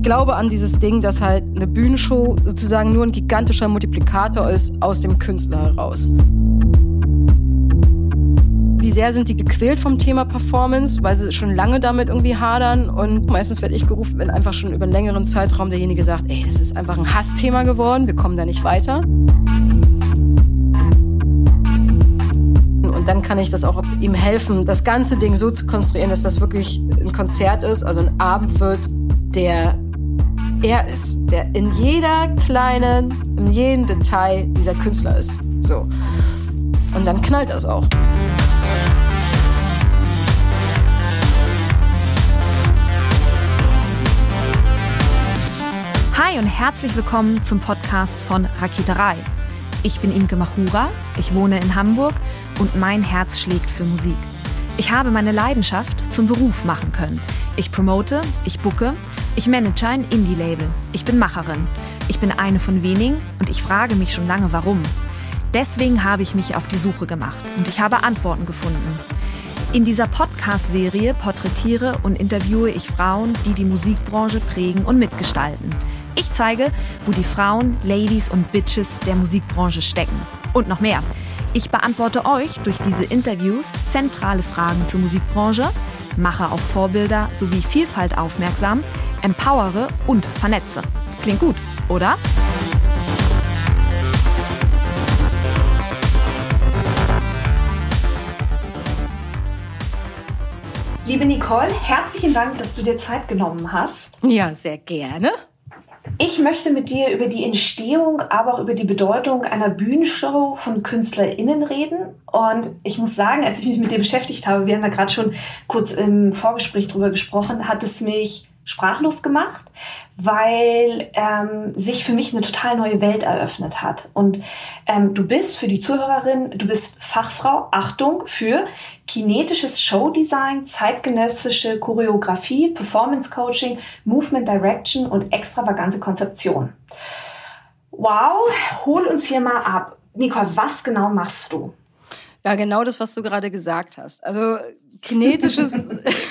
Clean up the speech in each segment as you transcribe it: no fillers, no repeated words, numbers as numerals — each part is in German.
Ich glaube an dieses Ding, dass halt eine Bühnenshow sozusagen nur ein gigantischer Multiplikator ist aus dem Künstler heraus. Wie sehr sind die gequält vom Thema Performance, weil sie schon lange damit irgendwie hadern. Und meistens werde ich gerufen, wenn einfach schon über einen längeren Zeitraum derjenige sagt, ey, das ist einfach ein Hassthema geworden, wir kommen da nicht weiter. Und dann kann ich das auch ihm helfen, das ganze Ding so zu konstruieren, dass das wirklich ein Konzert ist, also ein Abend wird, der er ist, der in jedem Detail dieser Künstler ist. So. Und dann knallt das auch. Hi und herzlich willkommen zum Podcast von Raketerei. Ich bin Imke Machura, ich wohne in Hamburg und mein Herz schlägt für Musik. Ich habe meine Leidenschaft zum Beruf machen können. Ich promote, ich booke, ich manage ein Indie-Label. Ich bin Macherin. Ich bin eine von wenigen und ich frage mich schon lange, warum. Deswegen habe ich mich auf die Suche gemacht und ich habe Antworten gefunden. In dieser Podcast-Serie porträtiere und interviewe ich Frauen, die die Musikbranche prägen und mitgestalten. Ich zeige, wo die Frauen, Ladies und Bitches der Musikbranche stecken. Und noch mehr. Ich beantworte euch durch diese Interviews zentrale Fragen zur Musikbranche, mache auf Vorbilder sowie Vielfalt aufmerksam, empowere und vernetze. Klingt gut, oder? Liebe Nicole, herzlichen Dank, dass du dir Zeit genommen hast. Ja, sehr gerne. Ich möchte mit dir über die Entstehung, aber auch über die Bedeutung einer Bühnenshow von KünstlerInnen reden. Und ich muss sagen, als ich mich mit dir beschäftigt habe, wir haben da gerade schon kurz im Vorgespräch drüber gesprochen, hat es mich sprachlos gemacht, weil sich für mich eine total neue Welt eröffnet hat. Und du bist für die Zuhörerin, du bist Fachfrau, Achtung, für kinetisches Showdesign, zeitgenössische Choreografie, Performance Coaching, Movement Direction und extravagante Konzeption. Wow, hol uns hier mal ab. Nicole, was genau machst du? Ja, genau das, was du gerade gesagt hast. Also kinetisches...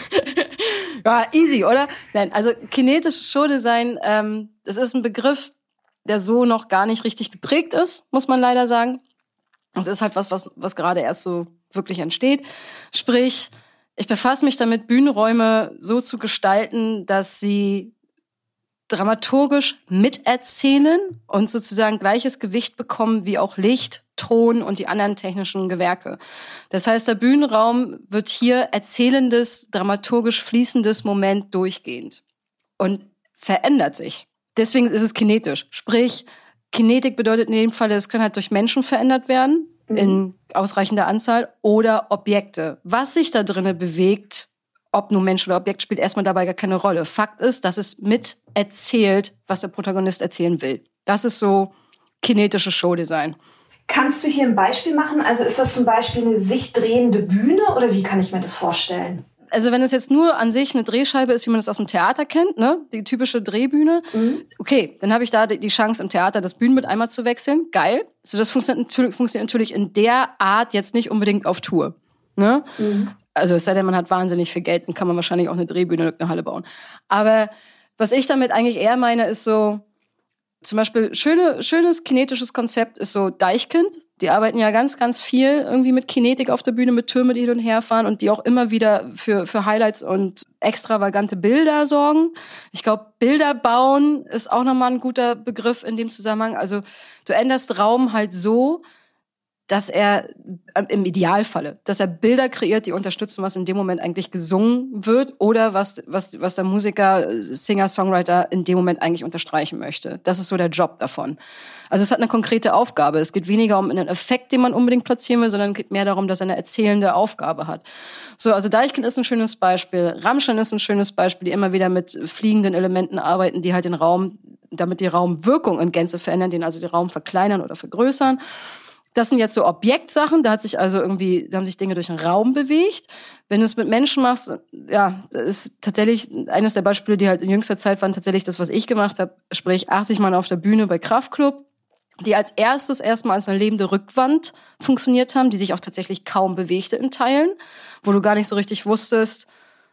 Ja, easy, oder? Nein, also kinetisches Showdesign, das ist ein Begriff, der so noch gar nicht richtig geprägt ist, muss man leider sagen. Es ist halt was gerade erst so wirklich entsteht. Sprich, ich befasse mich damit, Bühnenräume so zu gestalten, dass sie dramaturgisch miterzählen und sozusagen gleiches Gewicht bekommen wie auch Licht, Ton und die anderen technischen Gewerke. Das heißt, der Bühnenraum wird hier erzählendes, dramaturgisch fließendes Moment durchgehend und verändert sich. Deswegen ist es kinetisch. Sprich, Kinetik bedeutet in dem Fall, es können halt durch Menschen verändert werden, in ausreichender Anzahl, oder Objekte. Was sich da drinnen bewegt, ob nun Mensch oder Objekt, spielt erstmal dabei gar keine Rolle. Fakt ist, dass es mit erzählt, was der Protagonist erzählen will. Das ist so kinetisches Showdesign. Kannst du hier ein Beispiel machen? Also ist das zum Beispiel eine sich drehende Bühne oder wie kann ich mir das vorstellen? Also wenn es jetzt nur an sich eine Drehscheibe ist, wie man das aus dem Theater kennt, ne, die typische Drehbühne, okay, dann habe ich da die Chance im Theater das Bühnenbild einmal zu wechseln. Geil. Also das funktioniert natürlich in der Art jetzt nicht unbedingt auf Tour. Ne? Also es sei denn, man hat wahnsinnig viel Geld, dann kann man wahrscheinlich auch eine Drehbühne in eine Halle bauen. Aber was ich damit eigentlich eher meine, ist so, zum Beispiel schönes kinetisches Konzept ist so Deichkind. Die arbeiten ja ganz, ganz viel irgendwie mit Kinetik auf der Bühne, mit Türmen, die hin und her fahren und die auch immer wieder für Highlights und extravagante Bilder sorgen. Ich glaube, Bilder bauen ist auch nochmal ein guter Begriff in dem Zusammenhang. Also du änderst Raum halt so, dass er im Idealfalle, dass er Bilder kreiert, die unterstützen, was in dem Moment eigentlich gesungen wird oder was der Musiker, Singer, Songwriter in dem Moment eigentlich unterstreichen möchte. Das ist so der Job davon. Also es hat eine konkrete Aufgabe. Es geht weniger um einen Effekt, den man unbedingt platzieren will, sondern es geht mehr darum, dass er eine erzählende Aufgabe hat. So, also Deichkind ist ein schönes Beispiel. Rammstein ist ein schönes Beispiel, die immer wieder mit fliegenden Elementen arbeiten, die halt den Raum, damit die Raumwirkung in Gänze verändern, den also den Raum verkleinern oder vergrößern. Das sind jetzt so Objektsachen, da haben sich Dinge durch den Raum bewegt. Wenn du es mit Menschen machst, ja, das ist tatsächlich eines der Beispiele, die halt in jüngster Zeit waren, tatsächlich das, was ich gemacht habe, sprich 80 Mann auf der Bühne bei Kraftklub, die als erstes erstmal als eine lebende Rückwand funktioniert haben, die sich auch tatsächlich kaum bewegte in Teilen, wo du gar nicht so richtig wusstest,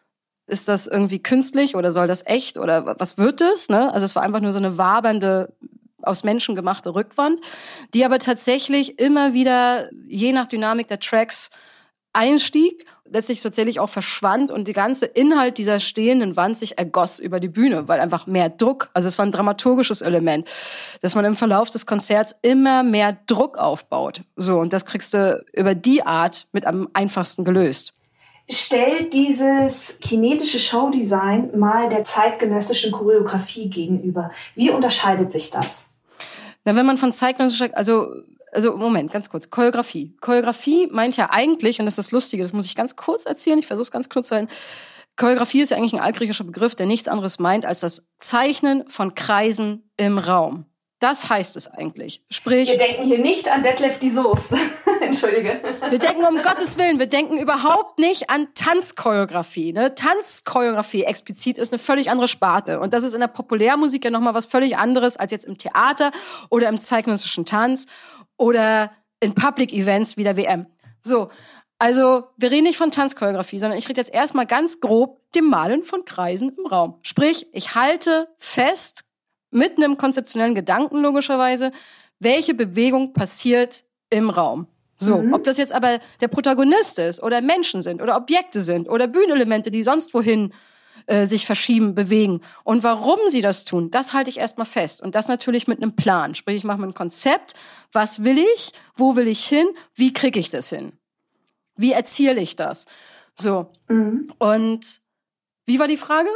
ist das irgendwie künstlich oder soll das echt oder was wird das? Ne? Also es war einfach nur so eine wabernde, aus Menschen gemachte Rückwand, die aber tatsächlich immer wieder, je nach Dynamik der Tracks, einstieg, letztlich tatsächlich auch verschwand und der ganze Inhalt dieser stehenden Wand sich ergoss über die Bühne, weil einfach mehr Druck, also es war ein dramaturgisches Element, dass man im Verlauf des Konzerts immer mehr Druck aufbaut. So, und das kriegst du über die Art mit am einfachsten gelöst. Stellt dieses kinetische Showdesign mal der zeitgenössischen Choreografie gegenüber. Wie unterscheidet sich das? Na, wenn man von zeitgenössischer, also Moment, ganz kurz. Choreografie. Choreografie meint ja eigentlich, und das ist das Lustige, das muss ich ganz kurz erzählen, ich versuche es ganz kurz zu halten. Choreografie ist ja eigentlich ein altgriechischer Begriff, der nichts anderes meint als das Zeichnen von Kreisen im Raum. Das heißt es eigentlich. Sprich, wir denken hier nicht an Detlef die Soest. Entschuldige. Wir denken um Gottes Willen, wir denken überhaupt nicht an Tanzchoreografie. Ne? Tanzchoreografie explizit ist eine völlig andere Sparte. Und das ist in der Populärmusik ja nochmal was völlig anderes als jetzt im Theater oder im zeitgenössischen Tanz oder in Public Events wie der WM. So, also wir reden nicht von Tanzchoreografie, sondern ich rede jetzt erstmal ganz grob dem Malen von Kreisen im Raum. Sprich, ich halte fest, mit einem konzeptionellen Gedanken logischerweise, welche Bewegung passiert im Raum. So, ob das jetzt aber der Protagonist ist oder Menschen sind oder Objekte sind oder Bühnenelemente, die sonst wohin sich verschieben, bewegen. Und warum sie das tun, das halte ich erstmal fest. Und das natürlich mit einem Plan. Sprich, ich mache mir ein Konzept. Was will ich? Wo will ich hin? Wie kriege ich das hin? Wie erziele ich das? So. Und wie war die Frage?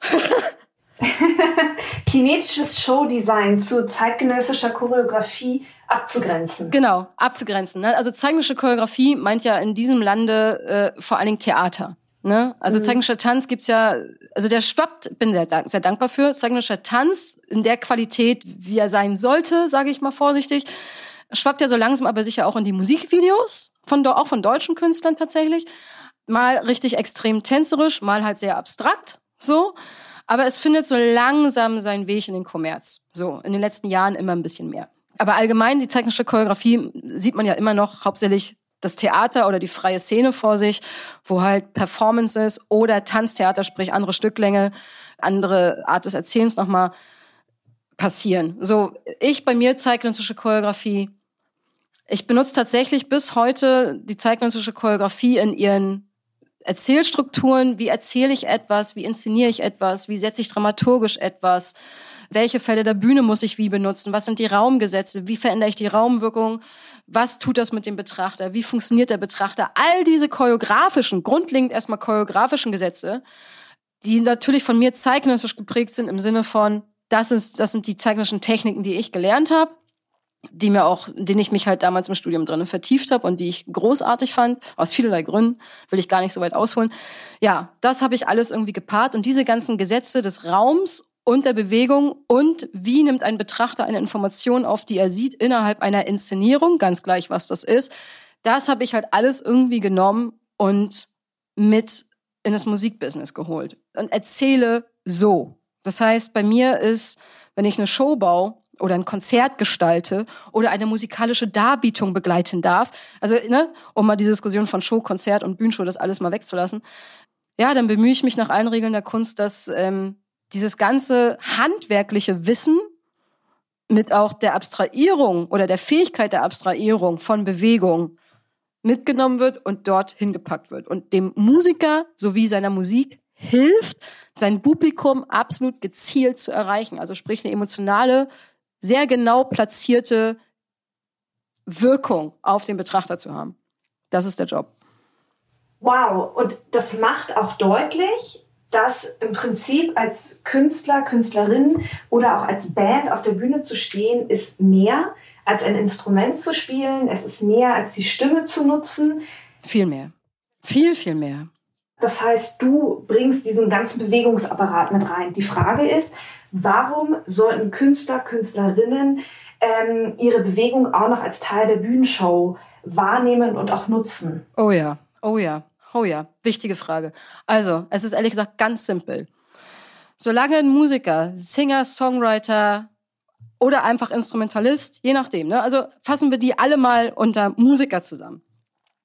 Kinetisches Showdesign zu zeitgenössischer Choreografie abzugrenzen. Genau, abzugrenzen. Ne? Also zeitgenössische Choreografie meint ja in diesem Lande vor allen Dingen Theater. Ne? Also zeitgenössischer Tanz gibt's ja, also der schwappt, bin sehr dankbar für, zeitgenössischer Tanz in der Qualität, wie er sein sollte, sage ich mal vorsichtig, schwappt ja so langsam aber sicher auch in die Musikvideos, auch von deutschen Künstlern tatsächlich. Mal richtig extrem tänzerisch, mal halt sehr abstrakt, so. Aber es findet so langsam seinen Weg in den Kommerz. So, in den letzten Jahren immer ein bisschen mehr. Aber allgemein, die zeitgenössische Choreografie sieht man ja immer noch hauptsächlich das Theater oder die freie Szene vor sich, wo halt Performances oder Tanztheater, sprich andere Stücklänge, andere Art des Erzählens nochmal passieren. So, bei mir zeitgenössische Choreografie. Ich benutze tatsächlich bis heute die zeitgenössische Choreografie in ihren Erzählstrukturen, wie erzähle ich etwas, wie inszeniere ich etwas, wie setze ich dramaturgisch etwas, welche Fälle der Bühne muss ich wie benutzen, was sind die Raumgesetze, wie verändere ich die Raumwirkung, was tut das mit dem Betrachter, wie funktioniert der Betrachter, all diese grundlegend erstmal choreografischen Gesetze, die natürlich von mir zeitgenössisch geprägt sind im Sinne von, das sind die zeitgenössischen Techniken, die ich gelernt habe, denen ich mich halt damals im Studium drin vertieft habe und die ich großartig fand, aus vielerlei Gründen, will ich gar nicht so weit ausholen. Ja, das habe ich alles irgendwie gepaart und diese ganzen Gesetze des Raums und der Bewegung und wie nimmt ein Betrachter eine Information auf, die er sieht innerhalb einer Inszenierung, ganz gleich, was das ist, das habe ich halt alles irgendwie genommen und mit in das Musikbusiness geholt und erzähle so. Das heißt, bei mir ist, wenn ich eine Show baue, oder ein Konzert gestalte oder eine musikalische Darbietung begleiten darf, also um mal diese Diskussion von Show, Konzert und Bühnenshow, das alles mal wegzulassen, ja, dann bemühe ich mich nach allen Regeln der Kunst, dass dieses ganze handwerkliche Wissen mit auch der Abstrahierung oder der Fähigkeit der Abstrahierung von Bewegung mitgenommen wird und dort hingepackt wird und dem Musiker sowie seiner Musik hilft, sein Publikum absolut gezielt zu erreichen. Also sprich eine emotionale, sehr genau platzierte Wirkung auf den Betrachter zu haben. Das ist der Job. Wow, und das macht auch deutlich, dass im Prinzip als Künstler, Künstlerin oder auch als Band auf der Bühne zu stehen, ist mehr als ein Instrument zu spielen. Es ist mehr als die Stimme zu nutzen. Viel mehr. Viel, viel mehr. Das heißt, du bringst diesen ganzen Bewegungsapparat mit rein. Die Frage ist, warum sollten Künstler, Künstlerinnen ihre Bewegung auch noch als Teil der Bühnenshow wahrnehmen und auch nutzen? Oh ja, oh ja, oh ja. Wichtige Frage. Also, es ist ehrlich gesagt ganz simpel. Solange ein Musiker, Singer, Songwriter oder einfach Instrumentalist, je nachdem, also fassen wir die alle mal unter Musiker zusammen.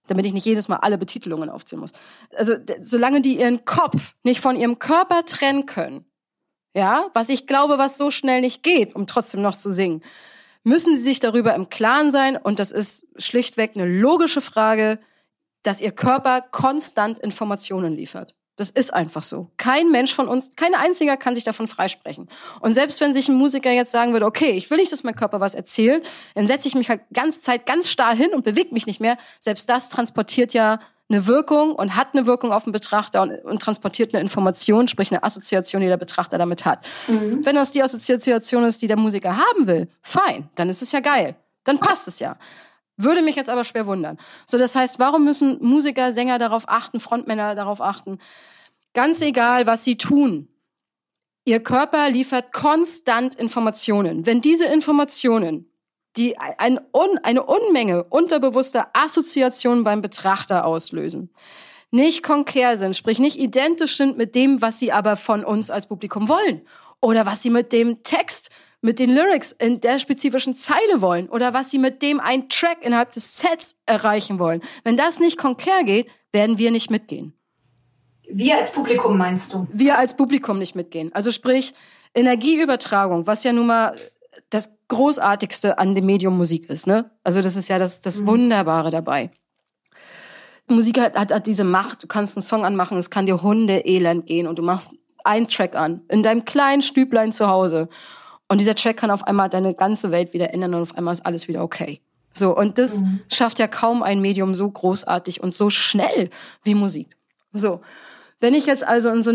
damit ich nicht jedes Mal alle Betitelungen aufzählen muss. Also solange die ihren Kopf nicht von ihrem Körper trennen können, ja, was ich glaube, was so schnell nicht geht, um trotzdem noch zu singen, müssen sie sich darüber im Klaren sein, und das ist schlichtweg eine logische Frage, dass ihr Körper konstant Informationen liefert. Das ist einfach so. Kein Mensch von uns, kein einziger kann sich davon freisprechen. Und selbst wenn sich ein Musiker jetzt sagen würde, okay, ich will nicht, dass mein Körper was erzählt, dann setze ich mich halt ganze Zeit ganz starr hin und bewege mich nicht mehr. Selbst das transportiert ja eine Wirkung und hat eine Wirkung auf den Betrachter und transportiert eine Information, sprich eine Assoziation, die der Betrachter damit hat. Wenn das die Assoziation ist, die der Musiker haben will, fein, dann ist es ja geil. Dann passt es ja. Würde mich jetzt aber schwer wundern. So, das heißt, warum müssen Musiker, Sänger darauf achten, Frontmänner darauf achten? Ganz egal, was sie tun. Ihr Körper liefert konstant Informationen. Wenn diese Informationen, die eine Unmenge unterbewusster Assoziationen beim Betrachter auslösen, nicht konträr sind, sprich nicht identisch sind mit dem, was sie aber von uns als Publikum wollen, oder was sie mit dem Text, mit den Lyrics in der spezifischen Zeile wollen, oder was sie mit dem einen Track innerhalb des Sets erreichen wollen. Wenn das nicht konträr geht, werden wir nicht mitgehen. Wir als Publikum meinst du? Wir als Publikum nicht mitgehen. Also sprich Energieübertragung, was ja nun mal das Großartigste an dem Medium Musik ist, ne? Also das ist ja das Wunderbare dabei. Musik hat diese Macht, du kannst einen Song anmachen, es kann dir Hundeelend gehen und du machst einen Track an, in deinem kleinen Stüblein zu Hause. Und dieser Track kann auf einmal deine ganze Welt wieder ändern und auf einmal ist alles wieder okay. So, und das schafft ja kaum ein Medium so großartig und so schnell wie Musik. So. Wenn ich jetzt also in so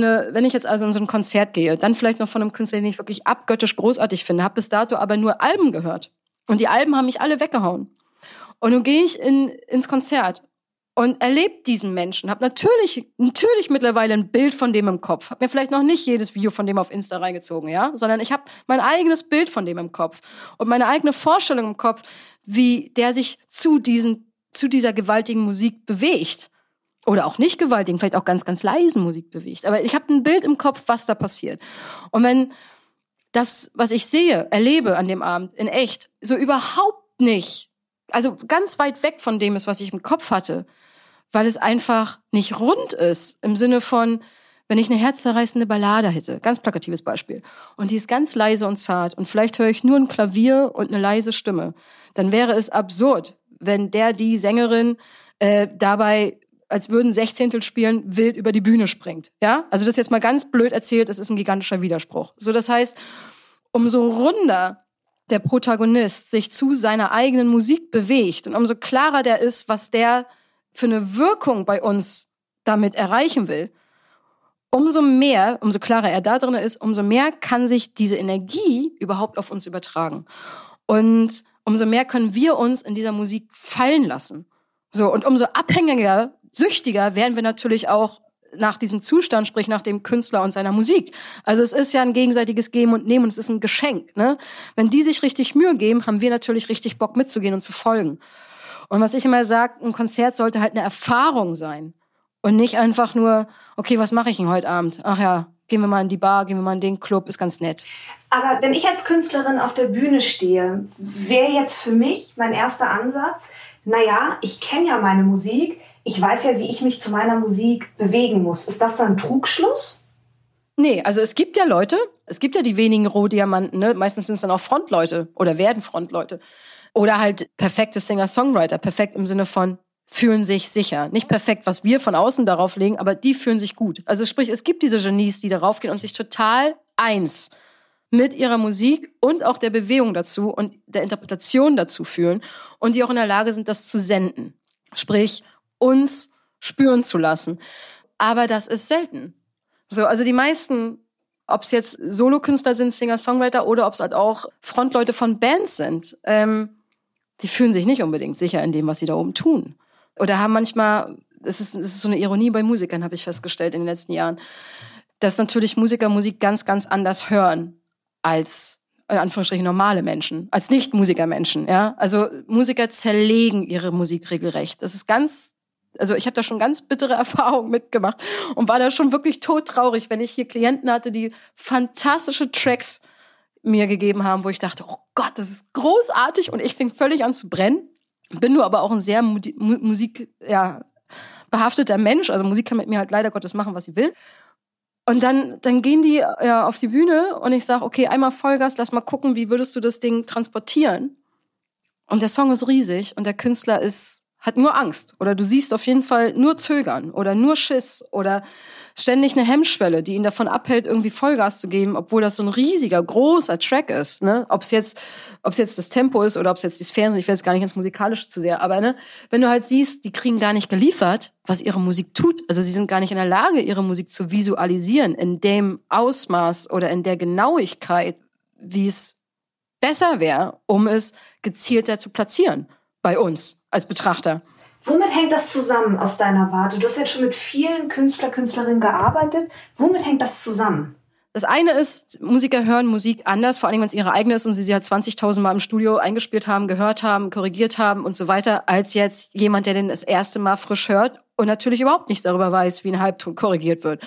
ein Konzert gehe, dann vielleicht noch von einem Künstler, den ich wirklich abgöttisch großartig finde, habe bis dato aber nur Alben gehört. Und die Alben haben mich alle weggehauen. Und nun gehe ich ins Konzert und erlebe diesen Menschen, habe natürlich mittlerweile ein Bild von dem im Kopf, habe mir vielleicht noch nicht jedes Video von dem auf Insta reingezogen, ja, sondern ich habe mein eigenes Bild von dem im Kopf und meine eigene Vorstellung im Kopf, wie der sich zu dieser gewaltigen Musik bewegt. Oder auch nicht gewaltigen, vielleicht auch ganz, ganz leisen Musik bewegt. Aber ich habe ein Bild im Kopf, was da passiert. Und wenn das, was ich sehe, erlebe an dem Abend in echt, so überhaupt nicht, also ganz weit weg von dem ist, was ich im Kopf hatte, weil es einfach nicht rund ist, im Sinne von, wenn ich eine herzzerreißende Ballade hätte, ganz plakatives Beispiel, und die ist ganz leise und zart und vielleicht höre ich nur ein Klavier und eine leise Stimme, dann wäre es absurd, wenn die Sängerin dabei, als würden Sechzehntel spielen, wild über die Bühne springt. Ja? Also das ist jetzt mal ganz blöd erzählt, das ist ein gigantischer Widerspruch. So, das heißt, umso runder der Protagonist sich zu seiner eigenen Musik bewegt und umso klarer der ist, was der für eine Wirkung bei uns damit erreichen will, umso klarer er da drin ist, umso mehr kann sich diese Energie überhaupt auf uns übertragen. Und umso mehr können wir uns in dieser Musik fallen lassen. So, und umso abhängiger, süchtiger werden wir natürlich auch nach diesem Zustand, sprich nach dem Künstler und seiner Musik. Also es ist ja ein gegenseitiges Geben und Nehmen und es ist ein Geschenk, ne? Wenn die sich richtig Mühe geben, haben wir natürlich richtig Bock mitzugehen und zu folgen. Und was ich immer sage, ein Konzert sollte halt eine Erfahrung sein und nicht einfach nur, okay, was mache ich denn heute Abend? Ach ja, gehen wir mal in die Bar, gehen wir mal in den Club, ist ganz nett. Aber wenn ich als Künstlerin auf der Bühne stehe, wäre jetzt für mich mein erster Ansatz, naja, ich kenne ja meine Musik, ich weiß ja, wie ich mich zu meiner Musik bewegen muss. Ist das dann Trugschluss? Nee, also es gibt ja die wenigen Rohdiamanten, ne? Meistens sind es dann auch Frontleute oder werden Frontleute. Oder halt perfekte Singer-Songwriter, perfekt im Sinne von fühlen sich sicher. Nicht perfekt, was wir von außen darauf legen, aber die fühlen sich gut. Also sprich, es gibt diese Genies, die darauf gehen und sich total eins mit ihrer Musik und auch der Bewegung dazu und der Interpretation dazu fühlen und die auch in der Lage sind, das zu senden. Sprich, uns spüren zu lassen. Aber das ist selten. So, also die meisten, ob es jetzt Solokünstler sind, Singer-Songwriter oder ob es halt auch Frontleute von Bands sind, die fühlen sich nicht unbedingt sicher in dem, was sie da oben tun. Oder haben manchmal, es ist so eine Ironie bei Musikern, habe ich festgestellt in den letzten Jahren, dass natürlich Musiker Musik ganz, ganz anders hören als, in Anführungsstrichen, normale Menschen, als Nicht-Musiker-Menschen. Ja? Also Musiker zerlegen ihre Musik regelrecht. Das ist also ich habe da schon ganz bittere Erfahrungen mitgemacht und war da schon wirklich todtraurig, wenn ich hier Klienten hatte, die fantastische Tracks mir gegeben haben, wo ich dachte, oh Gott, das ist großartig und ich fing völlig an zu brennen. bin nur aber auch ein sehr behafteter Mensch. Also Musik kann mit mir halt leider Gottes machen, was sie will. Und dann gehen die auf die Bühne und ich sage, okay, einmal Vollgas, lass mal gucken, wie würdest du das Ding transportieren? Und der Song ist riesig und der Künstler hat nur Angst. Oder du siehst auf jeden Fall nur Zögern oder nur Schiss oder ständig eine Hemmschwelle, die ihn davon abhält, irgendwie Vollgas zu geben, obwohl das so ein riesiger, großer Track ist. Ne? Ob es jetzt das Tempo ist oder ob es jetzt die Sphären sind, ich will jetzt gar nicht ins Musikalische zu sehr, aber ne, wenn du halt siehst, die kriegen gar nicht geliefert, was ihre Musik tut. Also sie sind gar nicht in der Lage, ihre Musik zu visualisieren in dem Ausmaß oder in der Genauigkeit, wie es besser wäre, um es gezielter zu platzieren bei uns als Betrachter. Womit hängt das zusammen aus deiner Warte? Du hast jetzt schon mit vielen Künstlerinnen gearbeitet. Womit hängt das zusammen? Das eine ist, Musiker hören Musik anders, vor allem wenn es ihre eigene ist und sie halt 20.000 Mal im Studio eingespielt haben, gehört haben, korrigiert haben und so weiter, als jetzt jemand, der den das erste Mal frisch hört und natürlich überhaupt nichts darüber weiß, wie ein Halbton korrigiert wird.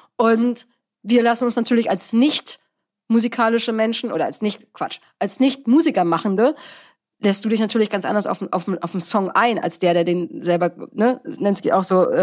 Und wir lassen uns natürlich als nicht musikalische Menschen oder als nicht Musikermachende lässt du dich natürlich ganz anders auf den Song ein, als der den selber, ne, nennt sich auch so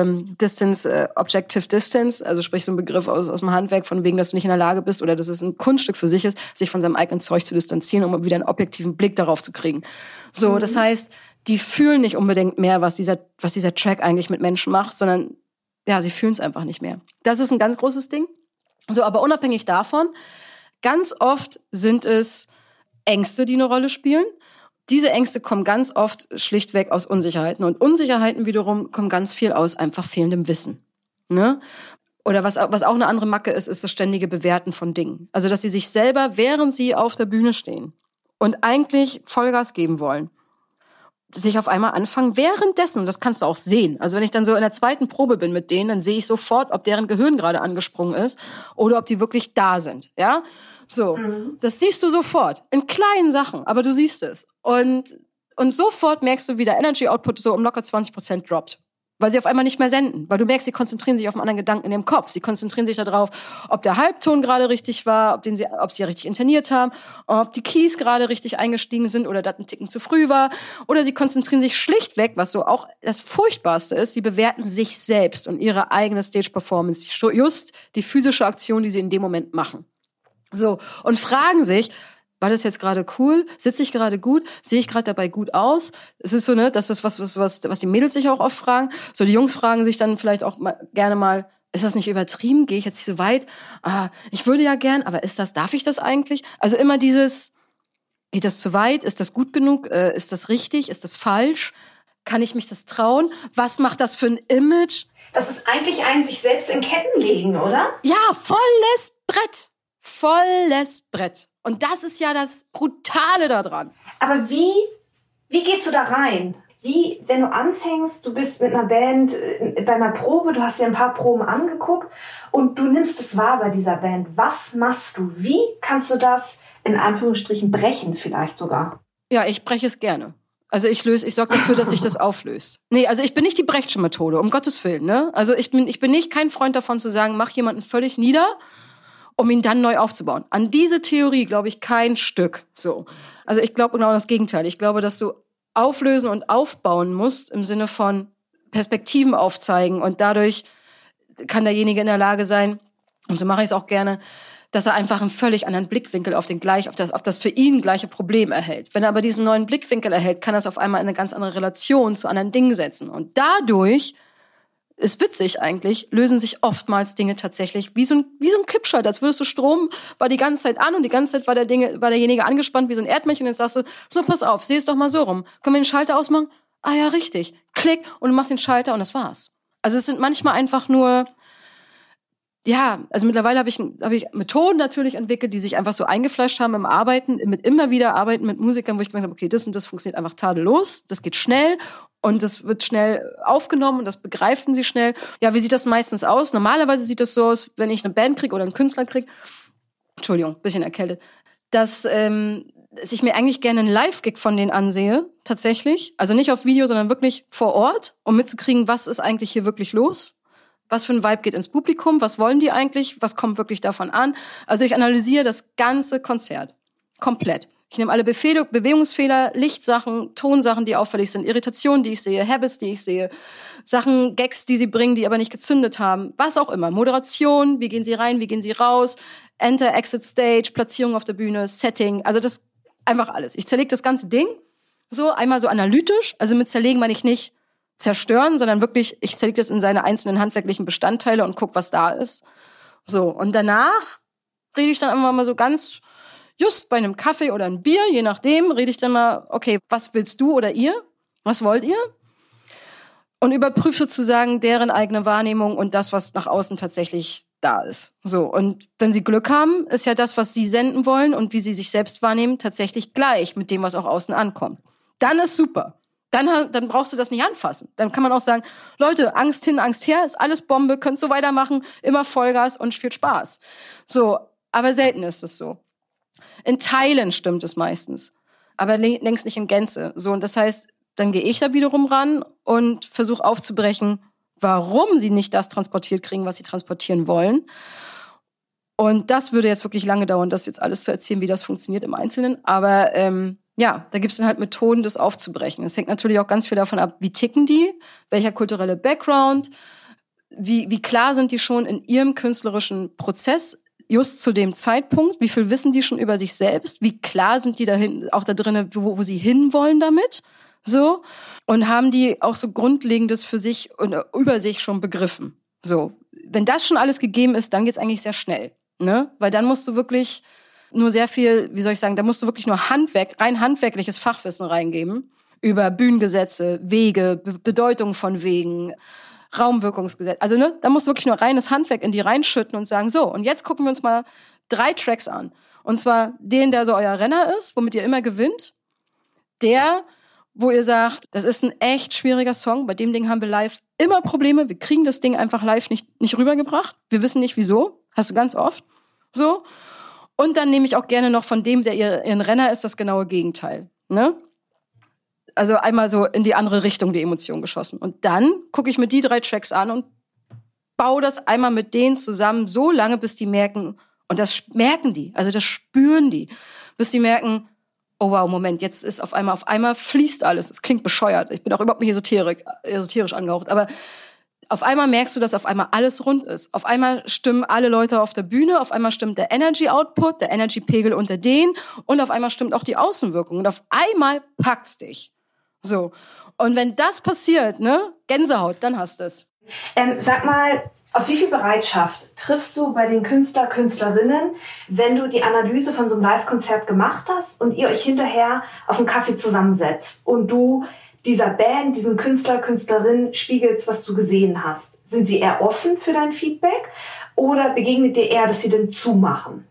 Objective Distance, also sprich so ein Begriff aus dem Handwerk, von wegen, dass du nicht in der Lage bist oder dass es ein Kunststück für sich ist, sich von seinem eigenen Zeug zu distanzieren, um wieder einen objektiven Blick darauf zu kriegen. So, das heißt, die fühlen nicht unbedingt mehr, was dieser Track eigentlich mit Menschen macht, sondern ja, sie fühlen es einfach nicht mehr. Das ist ein ganz großes Ding. So, aber unabhängig davon, ganz oft sind es Ängste, die eine Rolle spielen. Diese Ängste kommen ganz oft schlichtweg aus Unsicherheiten. Und Unsicherheiten wiederum kommen ganz viel aus einfach fehlendem Wissen. Ne? Oder was auch eine andere Macke ist das ständige Bewerten von Dingen. Also, dass sie sich selber, während sie auf der Bühne stehen und eigentlich Vollgas geben wollen, sich auf einmal anfangen, währenddessen, das kannst du auch sehen. Also wenn ich dann so in der zweiten Probe bin mit denen, dann sehe ich sofort, ob deren Gehirn gerade angesprungen ist oder ob die wirklich da sind. Ja, so. Das siehst du sofort. In kleinen Sachen, aber du siehst es. Und sofort merkst du, wie der Energy Output so um locker 20% droppt. Weil sie auf einmal nicht mehr senden. Weil du merkst, sie konzentrieren sich auf einen anderen Gedanken in ihrem Kopf. Sie konzentrieren sich darauf, ob der Halbton gerade richtig war, ob sie richtig interniert haben, ob die Keys gerade richtig eingestiegen sind oder das ein Ticken zu früh war. Oder sie konzentrieren sich schlichtweg, was so auch das Furchtbarste ist, sie bewerten sich selbst und ihre eigene Stage-Performance. Just die physische Aktion, die sie in dem Moment machen. So. Und fragen sich, war das jetzt gerade cool? Sitze ich gerade gut? Sehe ich gerade dabei gut aus? Es ist so, ne, das ist was die Mädels sich auch oft fragen. So, die Jungs fragen sich dann vielleicht auch gerne mal, ist das nicht übertrieben? Gehe ich jetzt nicht so weit? Ich würde ja gern, aber darf ich das eigentlich? Also immer dieses, geht das zu weit? Ist das gut genug? Ist das richtig? Ist das falsch? Kann ich mich das trauen? Was macht das für ein Image? Das ist eigentlich ein sich selbst in Ketten legen, oder? Ja, volles Brett. Volles Brett. Und das ist ja das Brutale daran. Aber wie gehst du da rein? Wie, wenn du anfängst, du bist mit einer Band bei einer Probe, du hast dir ein paar Proben angeguckt und du nimmst es wahr bei dieser Band. Was machst du? Wie kannst du das in Anführungsstrichen brechen vielleicht sogar? Ja, ich breche es gerne. Also ich sorge dafür, dass sich das auflöst. Nee, also ich bin nicht die Brechtsche Methode, um Gottes Willen, ne? Also ich bin nicht kein Freund davon zu sagen, mach jemanden völlig nieder, um ihn dann neu aufzubauen. An diese Theorie glaube ich kein Stück. So. Also ich glaube genau das Gegenteil. Ich glaube, dass du auflösen und aufbauen musst im Sinne von Perspektiven aufzeigen und dadurch kann derjenige in der Lage sein, und so mache ich es auch gerne, dass er einfach einen völlig anderen Blickwinkel auf das für ihn gleiche Problem erhält. Wenn er aber diesen neuen Blickwinkel erhält, kann er es auf einmal in eine ganz andere Relation zu anderen Dingen setzen. Und dadurch, ist witzig eigentlich, lösen sich oftmals Dinge tatsächlich wie so ein Kippschalter. Als würdest du Strom, war die ganze Zeit an und die ganze Zeit war derjenige angespannt wie so ein Erdmännchen. Und jetzt sagst du, so pass auf, seh es doch mal so rum. Können wir den Schalter ausmachen? Ah ja, richtig. Klick und du machst den Schalter und das war's. Also es sind manchmal einfach nur, ja, also mittlerweile habe ich Methoden natürlich entwickelt, die sich einfach so eingefleischt haben im Arbeiten, mit immer wieder Arbeiten mit Musikern, wo ich gemerkt habe, okay, das und das funktioniert einfach tadellos, das geht schnell und das wird schnell aufgenommen und das begreifen sie schnell. Ja, wie sieht das meistens aus? Normalerweise sieht das so aus, wenn ich eine Band kriege oder einen Künstler kriege, Entschuldigung, bisschen erkältet, dass ich mir eigentlich gerne einen Live-Gig von denen ansehe, tatsächlich. Also nicht auf Video, sondern wirklich vor Ort, um mitzukriegen, was ist eigentlich hier wirklich los? Was für ein Vibe geht ins Publikum? Was wollen die eigentlich? Was kommt wirklich davon an? Also ich analysiere das ganze Konzert. Komplett. Ich nehme alle Bewegungsfehler, Lichtsachen, Tonsachen, die auffällig sind, Irritationen, die ich sehe, Habits, die ich sehe, Sachen, Gags, die sie bringen, die aber nicht gezündet haben, was auch immer. Moderation, wie gehen sie rein, wie gehen sie raus, Enter, Exit Stage, Platzierung auf der Bühne, Setting, also das einfach alles. Ich zerlege das ganze Ding so, einmal so analytisch, also mit zerlegen meine ich nicht zerstören, sondern wirklich, ich zerlege das in seine einzelnen handwerklichen Bestandteile und gucke, was da ist. So, und danach rede ich dann einfach mal so ganz just bei einem Kaffee oder einem Bier, je nachdem, rede ich dann mal, okay, was willst du oder ihr? Was wollt ihr? Und überprüfe sozusagen deren eigene Wahrnehmung und das, was nach außen tatsächlich da ist. So, und wenn sie Glück haben, ist ja das, was sie senden wollen und wie sie sich selbst wahrnehmen, tatsächlich gleich mit dem, was auch außen ankommt. Dann ist super. Dann brauchst du das nicht anfassen. Dann kann man auch sagen, Leute, Angst hin, Angst her, ist alles Bombe, könnt so weitermachen, immer Vollgas und viel Spaß. So, aber selten ist es so. In Teilen stimmt es meistens, aber längst nicht in Gänze. So, und das heißt, dann gehe ich da wiederum ran und versuche aufzubrechen, warum sie nicht das transportiert kriegen, was sie transportieren wollen. Und das würde jetzt wirklich lange dauern, das jetzt alles zu erzählen, wie das funktioniert im Einzelnen. Aber ja, da gibt es dann halt Methoden, das aufzubrechen. Es hängt natürlich auch ganz viel davon ab, wie ticken die, welcher kulturelle Background, wie klar sind die schon in ihrem künstlerischen Prozess, just zu dem Zeitpunkt, wie viel wissen die schon über sich selbst, wie klar sind die dahin, auch da drinnen, wo sie hinwollen damit, so, und haben die auch so Grundlegendes für sich und über sich schon begriffen. So, wenn das schon alles gegeben ist, dann geht's eigentlich sehr schnell, ne? Weil dann musst du wirklich nur sehr viel, wie soll ich sagen, da musst du wirklich nur rein handwerkliches Fachwissen reingeben über Bühnengesetze, Wege, Bedeutung von Wegen, Raumwirkungsgesetz. Also, ne, da musst du wirklich nur reines Handwerk in die reinschütten und sagen, so, und jetzt gucken wir uns mal 3 Tracks an. Und zwar den, der so euer Renner ist, womit ihr immer gewinnt. Der, wo ihr sagt, das ist ein echt schwieriger Song. Bei dem Ding haben wir live immer Probleme. Wir kriegen das Ding einfach live nicht rübergebracht. Wir wissen nicht, wieso. Hast du ganz oft. So. Und dann nehme ich auch gerne noch von dem, der ihren Renner ist, das genaue Gegenteil. Ne? Also einmal so in die andere Richtung die Emotion geschossen. Und dann gucke ich mir die 3 Tracks an und baue das einmal mit denen zusammen so lange, bis die merken, und das merken die, also das spüren die, bis die merken, oh wow, Moment, jetzt ist auf einmal fließt alles. Es klingt bescheuert. Ich bin auch überhaupt nicht esoterisch angehaucht, aber auf einmal merkst du, dass auf einmal alles rund ist. Auf einmal stimmen alle Leute auf der Bühne, auf einmal stimmt der Energy-Output, der Energy-Pegel unter denen und auf einmal stimmt auch die Außenwirkung. Und auf einmal packt's dich. So. Und wenn das passiert, ne, Gänsehaut, dann hast du es. Sag mal, auf wie viel Bereitschaft triffst du bei den Künstler, Künstlerinnen, wenn du die Analyse von so einem Live-Konzert gemacht hast und ihr euch hinterher auf einen Kaffee zusammensetzt und du dieser Band, diesen Künstler, Künstlerin spiegelst, was du gesehen hast? Sind sie eher offen für dein Feedback oder begegnet dir eher, dass sie dann zumachen?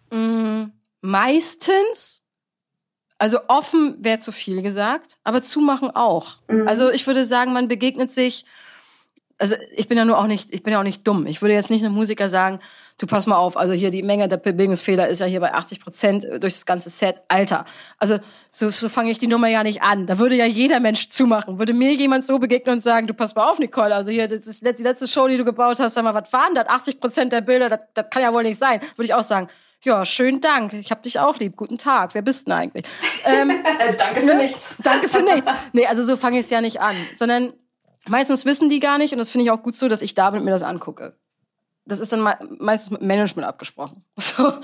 Meistens. Also offen wäre zu viel gesagt, aber zumachen auch. Also ich würde sagen, man begegnet sich. Also ich bin ja auch nicht dumm. Ich würde jetzt nicht einem Musiker sagen, du pass mal auf, also hier die Menge der Bewegungsfehler ist ja hier bei 80% durch das ganze Set. Alter, also so fange ich die Nummer ja nicht an. Da würde ja jeder Mensch zumachen. Würde mir jemand so begegnen und sagen, du pass mal auf, Nicole, also hier, das ist die letzte Show, die du gebaut hast, sag mal, was waren das? 80% der Bilder, das kann ja wohl nicht sein. Würde ich auch sagen, ja, schönen Dank, ich hab dich auch lieb, guten Tag, wer bist denn eigentlich? Danke für nichts. Danke für nichts. Nee, also so fange ich es ja nicht an, sondern meistens wissen die gar nicht und das finde ich auch gut so, dass ich damit mir das angucke. Das ist dann meistens mit Management abgesprochen. So.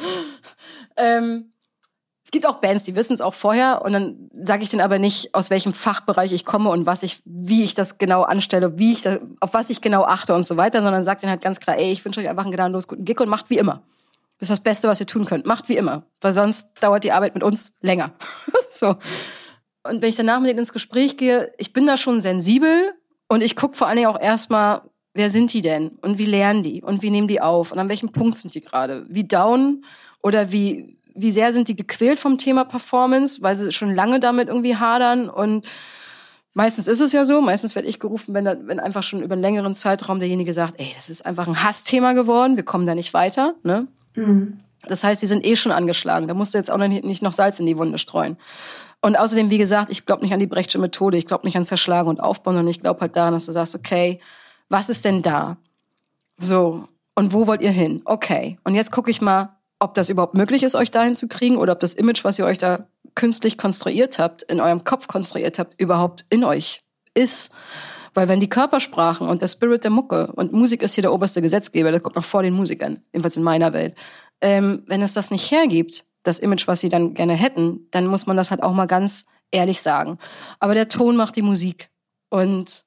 Es gibt auch Bands, die wissen es auch vorher und dann sage ich denen aber nicht, aus welchem Fachbereich ich komme und wie ich das genau anstelle, auf was ich genau achte und so weiter, sondern sage denen halt ganz klar, ey, ich wünsche euch einfach einen gnadenlos guten Gig und macht wie immer. Das ist das Beste, was ihr tun könnt. Macht wie immer, weil sonst dauert die Arbeit mit uns länger. So. Und wenn ich danach mit denen ins Gespräch gehe, ich bin da schon sensibel und ich gucke vor allen Dingen auch erstmal, wer sind die denn und wie lernen die und wie nehmen die auf und an welchem Punkt sind die gerade? Wie down oder wie sehr sind die gequält vom Thema Performance, weil sie schon lange damit irgendwie hadern und meistens ist es ja so, meistens werde ich gerufen, wenn einfach schon über einen längeren Zeitraum derjenige sagt, ey, das ist einfach ein Hassthema geworden, wir kommen da nicht weiter, ne? Das heißt, die sind schon angeschlagen. Da musst du jetzt auch nicht noch Salz in die Wunde streuen. Und außerdem, wie gesagt, ich glaube nicht an die Brechtsche Methode. Ich glaube nicht an Zerschlagen und Aufbauen, sondern ich glaube halt daran, dass du sagst, okay, was ist denn da? So, und wo wollt ihr hin? Okay, und jetzt gucke ich mal, ob das überhaupt möglich ist, euch dahin zu kriegen oder ob das Image, was ihr euch da künstlich konstruiert habt, in eurem Kopf konstruiert habt, überhaupt in euch ist. Weil wenn die Körpersprachen und der Spirit der Mucke, und Musik ist hier der oberste Gesetzgeber, das kommt noch vor den Musikern, jedenfalls in meiner Welt, wenn es das nicht hergibt, das Image, was sie dann gerne hätten, dann muss man das halt auch mal ganz ehrlich sagen. Aber der Ton macht die Musik. Und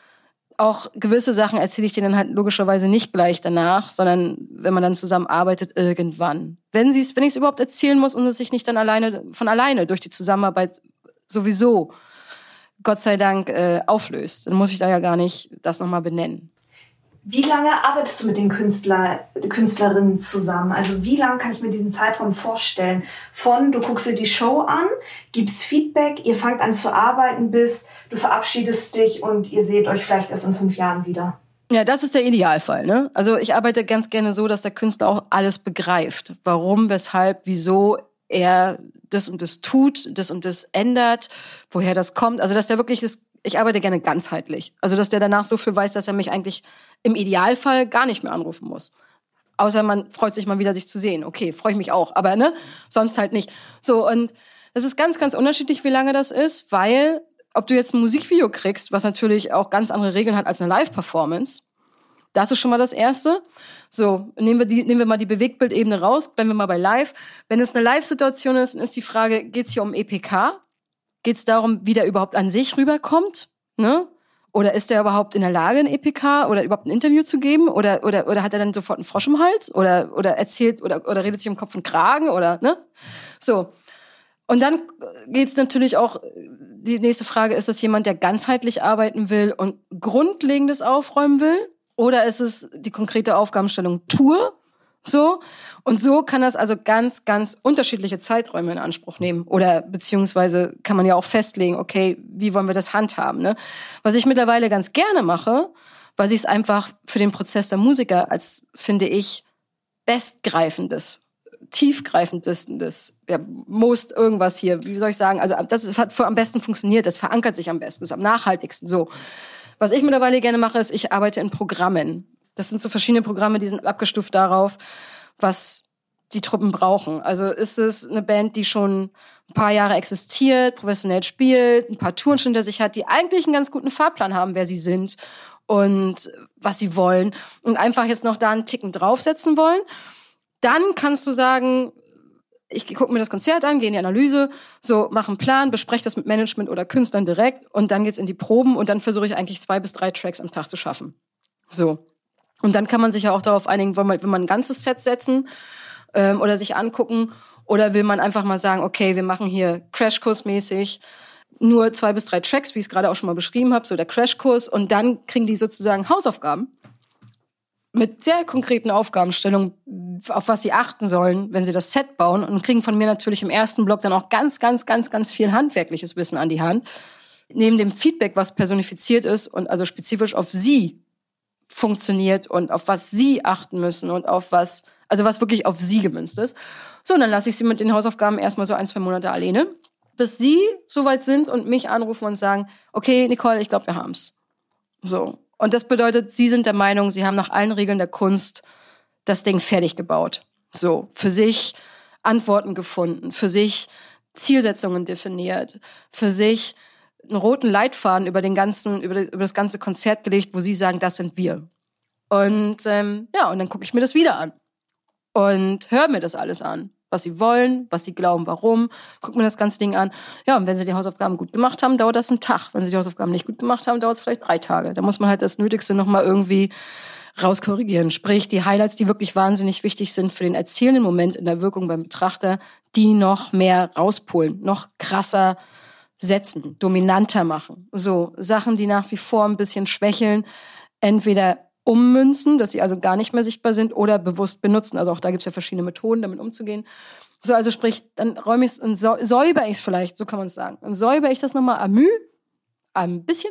auch gewisse Sachen erzähle ich denen halt logischerweise nicht gleich danach, sondern wenn man dann zusammen arbeitet, irgendwann. Wenn ich es überhaupt erzählen muss und es sich nicht dann von alleine durch die Zusammenarbeit sowieso, Gott sei Dank, auflöst, dann muss ich da ja gar nicht das nochmal benennen. Wie lange arbeitest du mit den Künstlerinnen zusammen? Also wie lange kann ich mir diesen Zeitraum vorstellen? Von du guckst dir die Show an, gibst Feedback, ihr fangt an zu arbeiten, bis du verabschiedest dich und ihr seht euch vielleicht erst in 5 Jahren wieder. Ja, das ist der Idealfall, ne? Also ich arbeite ganz gerne so, dass der Künstler auch alles begreift. Warum, weshalb, wieso er das und das tut, das und das ändert, woher das kommt. Also dass der wirklich ich arbeite gerne ganzheitlich. Also dass der danach so viel weiß, dass er mich eigentlich im Idealfall gar nicht mehr anrufen muss. Außer man freut sich mal wieder, sich zu sehen. Okay, freue ich mich auch, aber ne, sonst halt nicht. So, und das ist ganz, ganz unterschiedlich, wie lange das ist, weil ob du jetzt ein Musikvideo kriegst, was natürlich auch ganz andere Regeln hat als eine Live-Performance, das ist schon mal das Erste. So, nehmen wir mal die Bewegtbildebene raus, bleiben wir mal bei Live. Wenn es eine Live-Situation ist, dann ist die Frage, geht's hier um EPK? Geht's darum, wie der überhaupt an sich rüberkommt? Ne? Oder ist der überhaupt in der Lage, ein EPK oder überhaupt ein Interview zu geben? Oder hat er dann sofort einen Frosch im Hals? Oder erzählt oder redet sich um Kopf und Kragen? Oder, ne? So. Und dann geht's natürlich auch, die nächste Frage, ist das jemand, der ganzheitlich arbeiten will und Grundlegendes aufräumen will? Oder ist es die konkrete Aufgabenstellung Tour? So. Und so kann das also ganz, ganz unterschiedliche Zeiträume in Anspruch nehmen. Oder beziehungsweise kann man ja auch festlegen, okay, wie wollen wir das handhaben, ne? Was ich mittlerweile ganz gerne mache, weil ich es einfach für den Prozess der Musiker als, finde ich, bestgreifendes, tiefgreifendes, ja, most irgendwas hier, wie soll ich sagen, also das hat am besten funktioniert, das verankert sich am besten, ist am nachhaltigsten, so. Was ich mittlerweile gerne mache, ist, ich arbeite in Programmen. Das sind so verschiedene Programme, die sind abgestuft darauf, was die Truppen brauchen. Also ist es eine Band, die schon ein paar Jahre existiert, professionell spielt, ein paar Touren schon hinter sich hat, die eigentlich einen ganz guten Fahrplan haben, wer sie sind und was sie wollen und einfach jetzt noch da einen Ticken draufsetzen wollen. Dann kannst du sagen, ich gucke mir das Konzert an, gehe in die Analyse, so mache einen Plan, bespreche das mit Management oder Künstlern direkt und dann geht's in die Proben und dann versuche ich eigentlich 2 bis 3 Tracks am Tag zu schaffen. So. Und dann kann man sich ja auch darauf einigen, will man ein ganzes Set setzen oder sich angucken oder will man einfach mal sagen, okay, wir machen hier Crashkursmäßig nur 2 bis 3 Tracks, wie ich es gerade auch schon mal beschrieben habe, so der Crashkurs und dann kriegen die sozusagen Hausaufgaben mit sehr konkreten Aufgabenstellungen, auf was sie achten sollen, wenn sie das Set bauen und kriegen von mir natürlich im ersten Block dann auch ganz, ganz, ganz, ganz viel handwerkliches Wissen an die Hand. Neben dem Feedback, was personifiziert ist und also spezifisch auf sie funktioniert und auf was sie achten müssen und auf was wirklich auf sie gemünzt ist. So, und dann lasse ich sie mit den Hausaufgaben erstmal so 1-2 Monate alleine, bis sie soweit sind und mich anrufen und sagen, okay, Nicole, ich glaube, wir haben's. So. Und das bedeutet, sie sind der Meinung, sie haben nach allen Regeln der Kunst das Ding fertig gebaut. So, für sich Antworten gefunden, für sich Zielsetzungen definiert, für sich einen roten Leitfaden über das ganze Konzert gelegt, wo sie sagen, das sind wir. Und und dann gucke ich mir das wieder an und höre mir das alles an, was sie wollen, was sie glauben, warum, guck mir das ganze Ding an. Ja, und wenn sie die Hausaufgaben gut gemacht haben, dauert das einen Tag. Wenn sie die Hausaufgaben nicht gut gemacht haben, dauert es vielleicht 3 Tage. Da muss man halt das Nötigste nochmal irgendwie rauskorrigieren. Sprich, die Highlights, die wirklich wahnsinnig wichtig sind für den erzählenden Moment in der Wirkung beim Betrachter, die noch mehr rauspolen, noch krasser setzen, dominanter machen. So, Sachen, die nach wie vor ein bisschen schwächeln, entweder ummünzen, dass sie also gar nicht mehr sichtbar sind oder bewusst benutzen. Also auch da gibt es ja verschiedene Methoden, damit umzugehen. So, also sprich, dann räume ich es und säuber ich es vielleicht, so kann man es sagen. Dann säuber ich das nochmal ein bisschen.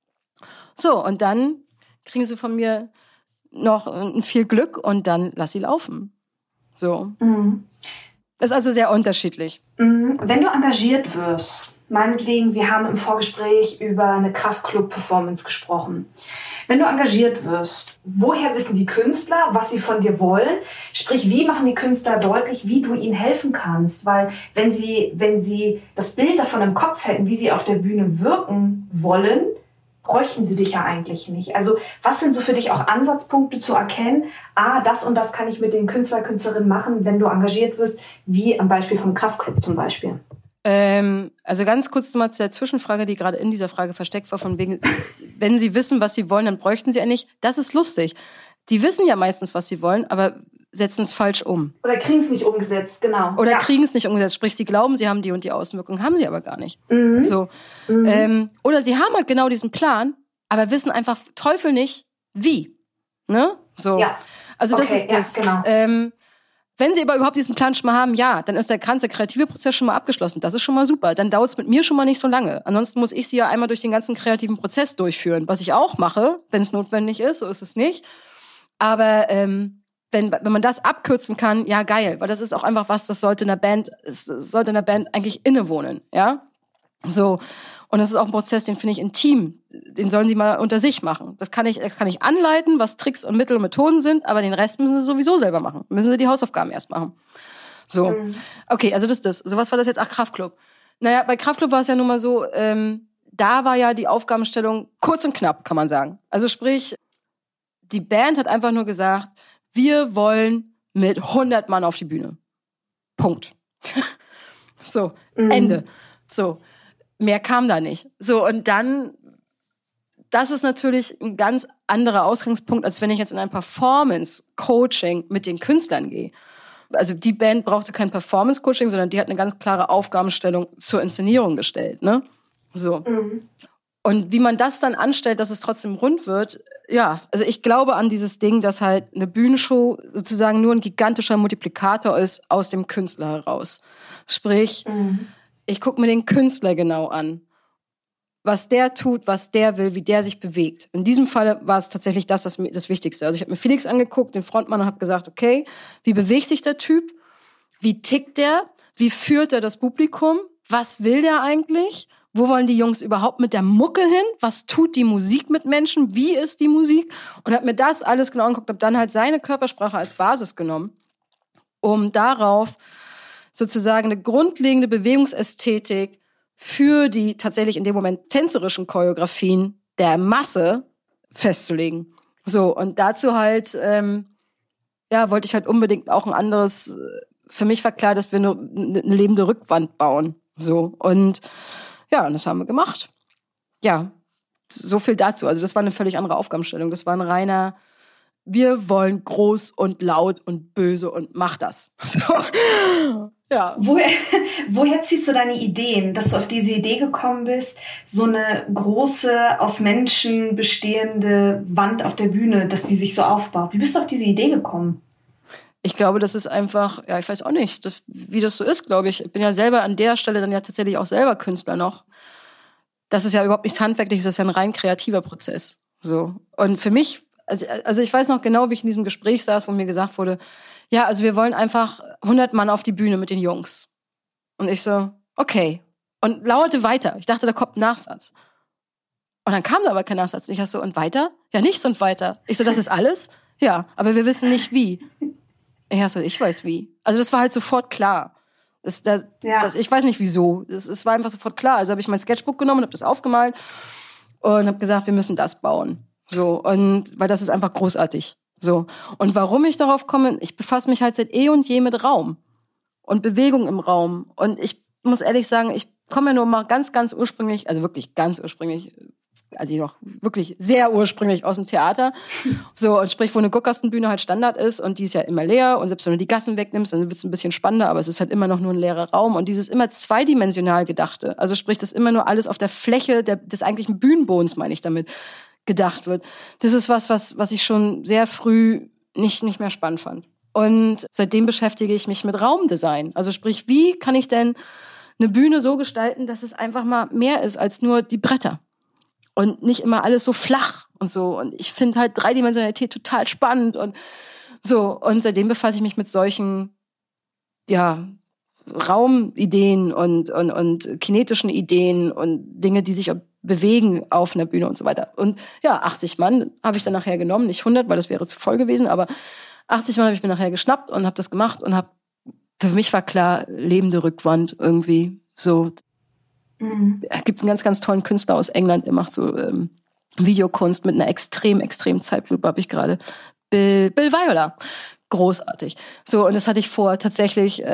So, und dann kriegen sie von mir noch viel Glück und dann lass sie laufen. So. Mhm. Das ist also sehr unterschiedlich. Wenn du engagiert wirst, meinetwegen, wir haben im Vorgespräch über eine Kraftclub-Performance gesprochen. Wenn du engagiert wirst, woher wissen die Künstler, was sie von dir wollen? Sprich, wie machen die Künstler deutlich, wie du ihnen helfen kannst? Weil wenn sie das Bild davon im Kopf hätten, wie sie auf der Bühne wirken wollen, bräuchten sie dich ja eigentlich nicht. Also was sind so für dich auch Ansatzpunkte zu erkennen, das und das kann ich mit den Künstler, Künstlerinnen machen, wenn du engagiert wirst, wie am Beispiel vom Kraftclub zum Beispiel? Also ganz kurz nochmal zu der Zwischenfrage, die gerade in dieser Frage versteckt war, von wegen, wenn sie wissen, was sie wollen, dann bräuchten sie ja nicht. Das ist lustig. Die wissen ja meistens, was sie wollen, aber setzen es falsch um. Oder kriegen es nicht umgesetzt, genau. Oder kriegen es nicht umgesetzt. Sprich, sie glauben, sie haben die und die Auswirkungen, haben sie aber gar nicht. So. Oder sie haben halt genau diesen Plan, aber wissen einfach Teufel nicht, wie. Ne? So. Ja. Also das ist das. Genau. Wenn sie aber überhaupt diesen Plan schon mal haben, dann ist der ganze kreative Prozess schon mal abgeschlossen. Das ist schon mal super. Dann dauert es mit mir schon mal nicht so lange. Ansonsten muss ich sie ja einmal durch den ganzen kreativen Prozess durchführen, was ich auch mache, wenn es notwendig ist. So ist es nicht. Aber wenn man das abkürzen kann, ja geil, weil das ist auch einfach was, das sollte in der Band eigentlich innewohnen, ja. So. Und das ist auch ein Prozess, den finde ich intim. Den sollen sie mal unter sich machen. Das kann ich anleiten, was Tricks und Mittel und Methoden sind, aber den Rest müssen sie sowieso selber machen. Müssen sie die Hausaufgaben erst machen. So. Okay, also das ist das. So, was war das jetzt? Ach, Kraftclub. Naja, bei Kraftclub war es ja nun mal so, da war ja die Aufgabenstellung kurz und knapp, kann man sagen. Also sprich, die Band hat einfach nur gesagt, wir wollen mit 100 Mann auf die Bühne. Punkt. So, Ende. So. Mehr kam da nicht. So, und dann, das ist natürlich ein ganz anderer Ausgangspunkt, als wenn ich jetzt in ein Performance-Coaching mit den Künstlern gehe. Also die Band brauchte kein Performance-Coaching, sondern die hat eine ganz klare Aufgabenstellung zur Inszenierung gestellt, ne? So. Und wie man das dann anstellt, dass es trotzdem rund wird, ja, also ich glaube an dieses Ding, dass halt eine Bühnenshow sozusagen nur ein gigantischer Multiplikator ist aus dem Künstler heraus. Sprich, ich gucke mir den Künstler genau an, was der tut, was der will, wie der sich bewegt. In diesem Fall war es tatsächlich das Wichtigste. Also ich habe mir Felix angeguckt, den Frontmann, und habe gesagt, okay, wie bewegt sich der Typ? Wie tickt der? Wie führt er das Publikum? Was will der eigentlich? Wo wollen die Jungs überhaupt mit der Mucke hin? Was tut die Musik mit Menschen? Wie ist die Musik? Und habe mir das alles genau angeguckt, habe dann halt seine Körpersprache als Basis genommen, um darauf sozusagen eine grundlegende Bewegungsästhetik für die tatsächlich in dem Moment tänzerischen Choreografien der Masse festzulegen. So, und dazu halt, wollte ich halt unbedingt auch ein anderes, für mich war klar, dass wir nur eine lebende Rückwand bauen. So, und das haben wir gemacht. Ja, so viel dazu. Also das war eine völlig andere Aufgabenstellung. Das war ein reiner, wir wollen groß und laut und böse und mach das. So. Ja. Woher ziehst du deine Ideen, dass du auf diese Idee gekommen bist, so eine große, aus Menschen bestehende Wand auf der Bühne, dass die sich so aufbaut? Wie bist du auf diese Idee gekommen? Ich glaube, das ist einfach, ich weiß auch nicht, wie das so ist, glaube ich. Ich bin ja selber an der Stelle dann ja tatsächlich auch selber Künstler noch. Das ist ja überhaupt nichts Handwerkliches, das ist ja ein rein kreativer Prozess. So. Und für mich, also ich weiß noch genau, wie ich in diesem Gespräch saß, wo mir gesagt wurde, ja, also wir wollen einfach 100 Mann auf die Bühne mit den Jungs. Und ich so, okay. Und lauerte weiter. Ich dachte, da kommt ein Nachsatz. Und dann kam da aber kein Nachsatz. Ich so, und weiter? Ja, nichts und weiter. Ich so, das ist alles? Ja, aber wir wissen nicht wie. Ich weiß wie. Also das war halt sofort klar. Ich weiß nicht wieso. Es war einfach sofort klar. Also habe ich mein Sketchbook genommen und habe das aufgemalt und habe gesagt, wir müssen das bauen. So, und weil das ist einfach großartig. So. Und warum ich darauf komme, ich befasse mich halt seit eh und je mit Raum und Bewegung im Raum. Und ich muss ehrlich sagen, ich komme ja nur mal ganz, ganz ursprünglich, also wirklich ganz ursprünglich, also noch wirklich sehr ursprünglich aus dem Theater. So, und sprich, wo eine Guckkastenbühne halt Standard ist und die ist ja immer leer und selbst wenn du die Gassen wegnimmst, dann wird es ein bisschen spannender, aber es ist halt immer noch nur ein leerer Raum und dieses immer zweidimensional Gedachte, also sprich, das immer nur alles auf der Fläche des eigentlichen Bühnenbodens, meine ich damit, gedacht wird. Das ist was ich schon sehr früh nicht mehr spannend fand. Und seitdem beschäftige ich mich mit Raumdesign. Also sprich, wie kann ich denn eine Bühne so gestalten, dass es einfach mal mehr ist als nur die Bretter? Und nicht immer alles so flach und so. Und ich finde halt Dreidimensionalität total spannend und so. Und seitdem befasse ich mich mit solchen, Raumideen und kinetischen Ideen und Dinge, die sich bewegen auf einer Bühne und so weiter. Und ja, 80 Mann habe ich dann nachher genommen, nicht 100, weil das wäre zu voll gewesen, aber 80 Mann habe ich mir nachher geschnappt und habe das gemacht und für mich war klar, lebende Rückwand irgendwie so. Es gibt einen ganz, ganz tollen Künstler aus England, der macht so Videokunst mit einer extrem, extrem Zeitlupe, habe ich gerade. Bill Viola. Großartig. So, und das hatte ich vor tatsächlich,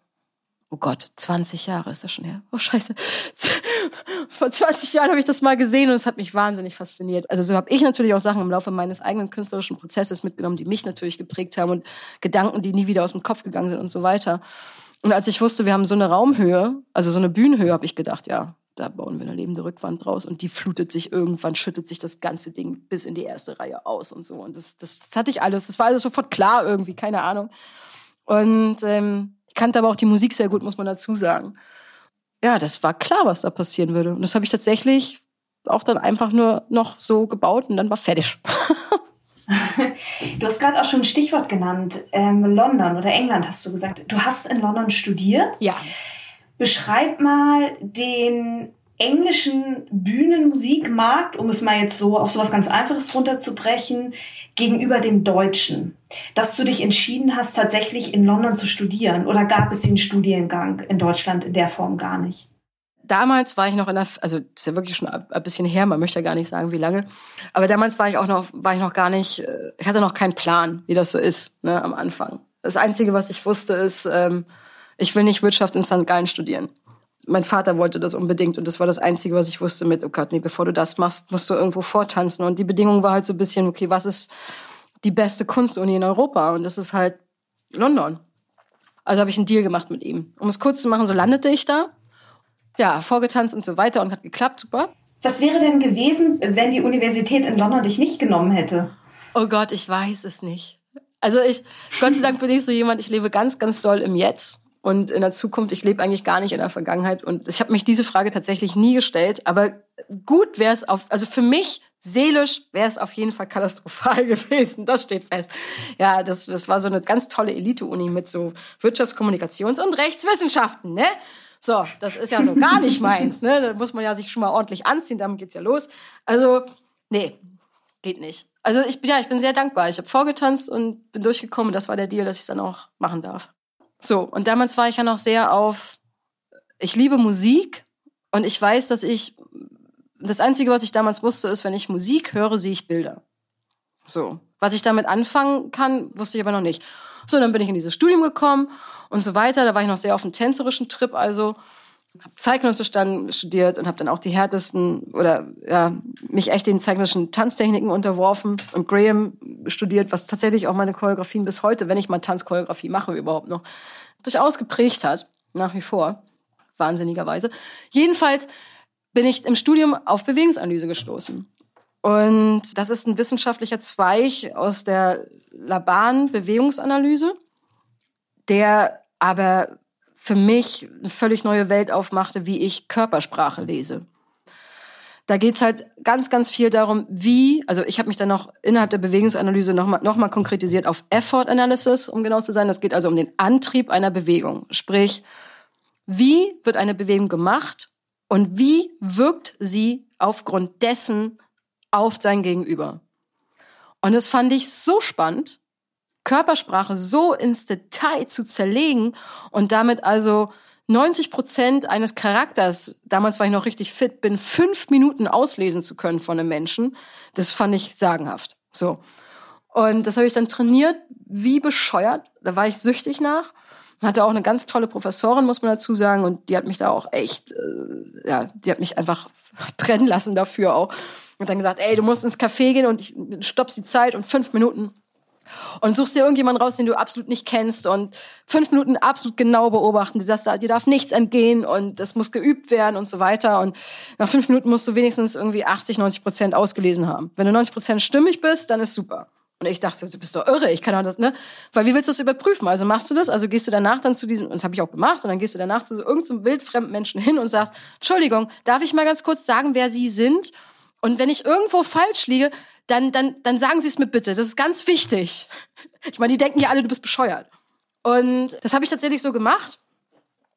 20 Jahre ist das schon her. Oh, scheiße. Vor 20 Jahren habe ich das mal gesehen und es hat mich wahnsinnig fasziniert. Also so habe ich natürlich auch Sachen im Laufe meines eigenen künstlerischen Prozesses mitgenommen, die mich natürlich geprägt haben und Gedanken, die nie wieder aus dem Kopf gegangen sind und so weiter. Und als ich wusste, wir haben so eine Raumhöhe, also so eine Bühnenhöhe, habe ich gedacht, ja, da bauen wir eine lebende Rückwand draus und die flutet sich irgendwann, schüttet sich das ganze Ding bis in die erste Reihe aus und so. Und das hatte ich alles. Das war alles sofort klar irgendwie, keine Ahnung. Und ich kannte aber auch die Musik sehr gut, muss man dazu sagen. Ja, das war klar, was da passieren würde. Und das habe ich tatsächlich auch dann einfach nur noch so gebaut und dann war fertig. Du hast gerade auch schon ein Stichwort genannt. London oder England hast du gesagt. Du hast in London studiert. Ja. Beschreib mal den englischen Bühnenmusikmarkt, um es mal jetzt so auf sowas ganz Einfaches runterzubrechen, gegenüber dem deutschen. Dass du dich entschieden hast, tatsächlich in London zu studieren, oder gab es den Studiengang in Deutschland in der Form gar nicht? Damals war ich noch also das ist ja wirklich schon ein bisschen her, man möchte ja gar nicht sagen, wie lange. Aber damals war ich noch gar nicht, ich hatte noch keinen Plan, wie das so ist, ne, am Anfang. Das Einzige, was ich wusste, ist, ich will nicht Wirtschaft in St. Gallen studieren. Mein Vater wollte das unbedingt und das war das Einzige, was ich wusste mit, oh Gott, nee, bevor du das machst, musst du irgendwo vortanzen. Und die Bedingung war halt so ein bisschen, okay, was ist die beste Kunstuni in Europa? Und das ist halt London. Also habe ich einen Deal gemacht mit ihm. Um es kurz zu machen, so landete ich da. Ja, vorgetanzt und so weiter und hat geklappt, super. Was wäre denn gewesen, wenn die Universität in London dich nicht genommen hätte? Oh Gott, ich weiß es nicht. Also Gott sei Dank bin ich so jemand, ich lebe ganz, ganz doll im Jetzt. Und in der Zukunft, ich lebe eigentlich gar nicht in der Vergangenheit. Und ich habe mich diese Frage tatsächlich nie gestellt. Aber gut wäre es also für mich, seelisch, wäre es auf jeden Fall katastrophal gewesen. Das steht fest. Ja, das war so eine ganz tolle Elite-Uni mit so Wirtschaftskommunikations- und Rechtswissenschaften, ne? So, das ist ja so gar nicht meins, ne? Da muss man ja sich schon mal ordentlich anziehen, damit geht's ja los. Also, nee, geht nicht. Also ich bin sehr dankbar. Ich habe vorgetanzt und bin durchgekommen. Das war der Deal, dass ich es dann auch machen darf. So, und damals war ich ja noch sehr ich liebe Musik und ich weiß, das Einzige, was ich damals wusste, ist, wenn ich Musik höre, sehe ich Bilder. So, was ich damit anfangen kann, wusste ich aber noch nicht. So, dann bin ich in dieses Studium gekommen und so weiter. Da war ich noch sehr auf einem tänzerischen Trip, also habe Zeitgenössisch dann studiert und habe dann auch die härtesten mich echt den zeitgenössischen Tanztechniken unterworfen und Graham studiert, was tatsächlich auch meine Choreografien bis heute, wenn ich mal Tanzchoreografie mache überhaupt noch, durchaus geprägt hat, nach wie vor, wahnsinnigerweise. Jedenfalls bin ich im Studium auf Bewegungsanalyse gestoßen. Und das ist ein wissenschaftlicher Zweig aus der Laban-Bewegungsanalyse, der aber für mich eine völlig neue Welt aufmachte, wie ich Körpersprache lese. Da geht's halt ganz, ganz viel darum, also ich habe mich dann noch innerhalb der Bewegungsanalyse noch mal konkretisiert auf Effort Analysis, um genau zu sein. Das geht also um den Antrieb einer Bewegung. Sprich, wie wird eine Bewegung gemacht und wie wirkt sie aufgrund dessen auf sein Gegenüber? Und das fand ich so spannend, Körpersprache so ins Detail zu zerlegen und damit also 90% eines Charakters, damals war ich noch richtig fit, 5 Minuten auslesen zu können von einem Menschen, das fand ich sagenhaft. So. Und das habe ich dann trainiert, wie bescheuert. Da war ich süchtig nach. Hatte auch eine ganz tolle Professorin, muss man dazu sagen, und die hat mich da auch echt, die hat mich einfach brennen lassen dafür auch. Und dann gesagt, ey, du musst ins Café gehen und ich stoppst die Zeit und 5 Minuten. Und suchst dir irgendjemanden raus, den du absolut nicht kennst und 5 Minuten absolut genau beobachten. Dir darf nichts entgehen und das muss geübt werden und so weiter. Und nach 5 Minuten musst du wenigstens irgendwie 80-90% ausgelesen haben. Wenn du 90% stimmig bist, dann ist super. Und ich dachte, du bist doch irre, ich kann doch das, ne? Weil wie willst du das überprüfen? Also machst du das, also gehst du danach dann zu diesem, und das habe ich auch gemacht, und dann gehst du danach zu so irgendeinem wildfremden Menschen hin und sagst, Entschuldigung, darf ich mal ganz kurz sagen, wer Sie sind? Und wenn ich irgendwo falsch liege, dann sagen Sie es mir bitte. Das ist ganz wichtig. Ich meine, die denken ja alle, du bist bescheuert. Und das habe ich tatsächlich so gemacht.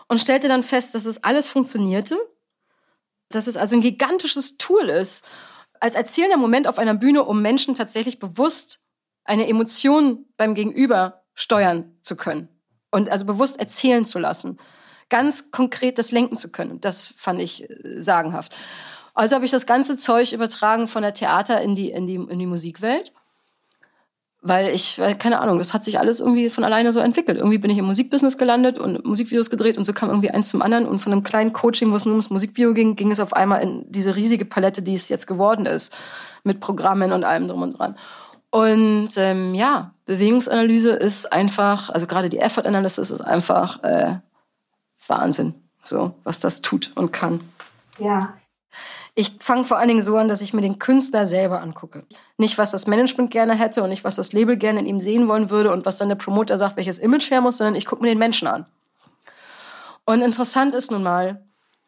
und stellte dann fest, dass es alles funktionierte, dass es also ein gigantisches Tool ist, als erzählender Moment auf einer Bühne, um Menschen tatsächlich bewusst eine Emotion beim Gegenüber steuern zu können und also bewusst erzählen zu lassen, ganz konkret das lenken zu können. Das fand ich sagenhaft. Also habe ich das ganze Zeug übertragen von der Theater in die Musikwelt. Weil keine Ahnung, das hat sich alles irgendwie von alleine so entwickelt. Irgendwie bin ich im Musikbusiness gelandet und Musikvideos gedreht und so kam irgendwie eins zum anderen. Und von einem kleinen Coaching, wo es nur ums Musikvideo ging es auf einmal in diese riesige Palette, die es jetzt geworden ist. Mit Programmen und allem drum und dran. Und Bewegungsanalyse ist einfach, also gerade die Effort Analysis ist einfach Wahnsinn, so was das tut und kann. Ja. Ich fange vor allen Dingen so an, dass ich mir den Künstler selber angucke. Nicht, was das Management gerne hätte und nicht, was das Label gerne in ihm sehen wollen würde und was dann der Promoter sagt, welches Image her muss, sondern ich gucke mir den Menschen an. Und interessant ist nun mal,